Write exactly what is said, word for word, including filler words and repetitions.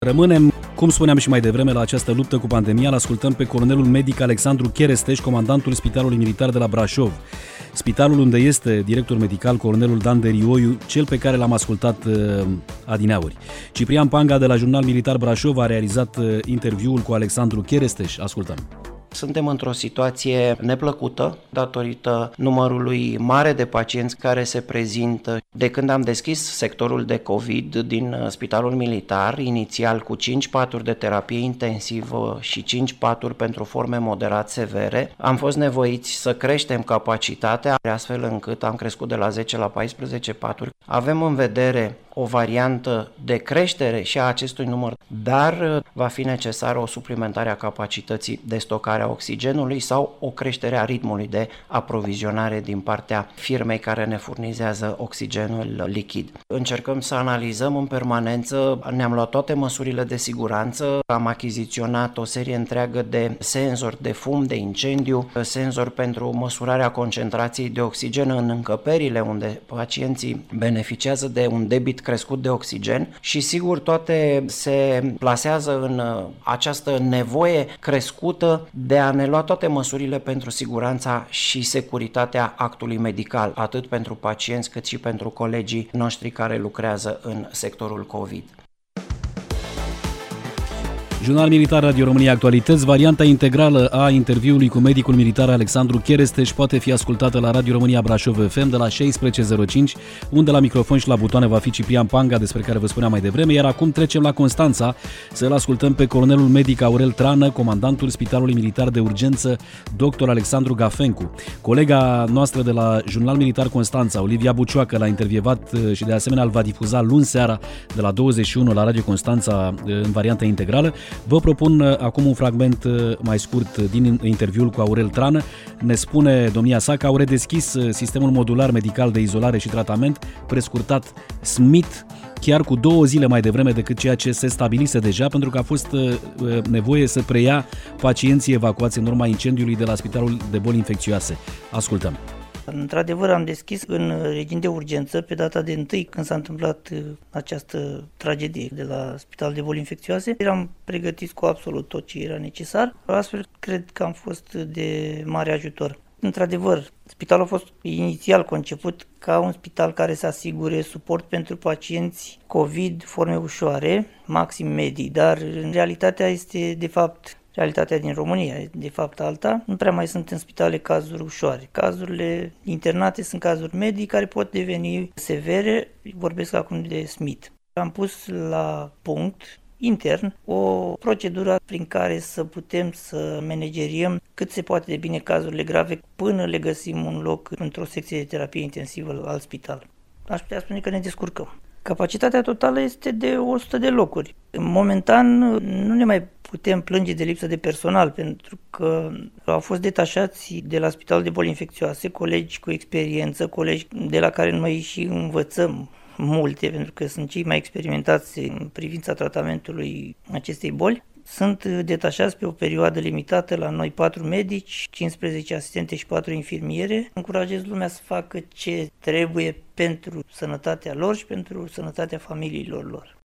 Rămânem, cum spuneam și mai devreme, la această luptă cu pandemia. L-ascultăm pe colonelul medic Alexandru Cheresteș, comandantul Spitalului Militar de la Brașov. Spitalul unde este director medical colonelul Dan Derioiu, cel pe care l-am ascultat uh, adineauri. Ciprian Panga de la Jurnal Militar Brașov a realizat uh, interviul cu Alexandru Cheresteș. Ascultăm. Suntem într-o situație neplăcută datorită numărului mare de pacienți care se prezintă. De când am deschis sectorul de COVID din Spitalul Militar, inițial cu cinci paturi de terapie intensivă și cinci paturi pentru forme moderat severe, am fost nevoiți să creștem capacitatea, astfel încât am crescut de la zece la paisprezece paturi. Avem în vedere o variantă de creștere și a acestui număr, dar va fi necesară o suplimentare a capacității de stocare a oxigenului sau o creștere a ritmului de aprovizionare din partea firmei care ne furnizează oxigenul lichid. Încercăm să analizăm în permanență, ne-am luat toate măsurile de siguranță, am achiziționat o serie întreagă de senzori de fum, de incendiu, senzori pentru măsurarea concentrației de oxigen în încăperile unde pacienții beneficiază de un debit crescut de oxigen și sigur toate se plasează în această nevoie crescută de a ne lua toate măsurile pentru siguranța și securitatea actului medical, atât pentru pacienți cât și pentru colegii noștri care lucrează în sectorul COVID. Jurnal Militar Radio România Actualități. Varianta integrală a interviului cu medicul militar Alexandru Cheresteș poate fi ascultată la Radio România Brașov F M de la șaisprezece zero cinci, unde la microfon și la butoane va fi Ciprian Panga, despre care vă spuneam mai devreme, iar acum trecem la Constanța să-l ascultăm pe colonelul medic Aurel Trană, comandantul Spitalului Militar de Urgență doctor Alexandru Gafencu. Colega noastră de la Jurnal Militar Constanța, Olivia Bucioacă, l-a intervievat și de asemenea îl va difuza luni seara de la douăzeci și unu la Radio Constanța în varianta integrală. Vă propun acum un fragment mai scurt din interviul cu Aurel Trană. Ne spune domnia sa că au redeschis sistemul modular medical de izolare și tratament, prescurtat S M I T, chiar cu două zile mai devreme decât ceea ce se stabilise deja, pentru că a fost nevoie să preia pacienții evacuați în urma incendiului de la Spitalul de Boli Infecțioase. Ascultăm. Într-adevăr, am deschis în regim de urgență pe data de întâi când s-a întâmplat această tragedie de la Spitalul de Boli Infecțioase. Eram pregătiți cu absolut tot ce era necesar, astfel cred că am fost de mare ajutor. Într-adevăr, spitalul a fost inițial conceput ca un spital care să asigure suport pentru pacienți COVID, forme ușoare, maxim medii, dar în realitatea este de fapt realitatea din România, de fapt alta. Nu prea mai sunt în spitale cazuri ușoare. Cazurile internate sunt cazuri medii care pot deveni severe, vorbesc acum de S M I T. Am pus la punct intern o procedură prin care să putem să manageriem cât se poate de bine cazurile grave până le găsim un loc într-o secție de terapie intensivă al spitalului. Aș putea spune că ne descurcăm. Capacitatea totală este de o sută de locuri. Momentan nu ne mai putem plânge de lipsă de personal, pentru că au fost detașați de la Spitalul de Boli Infecțioase colegi cu experiență, colegi de la care noi și învățăm multe, pentru că sunt cei mai experimentați în privința tratamentului acestei boli. Sunt detașați pe o perioadă limitată la noi patru medici, cincisprezece asistente și patru infirmiere. Încurajez lumea să facă ce trebuie pentru sănătatea lor și pentru sănătatea familiilor lor.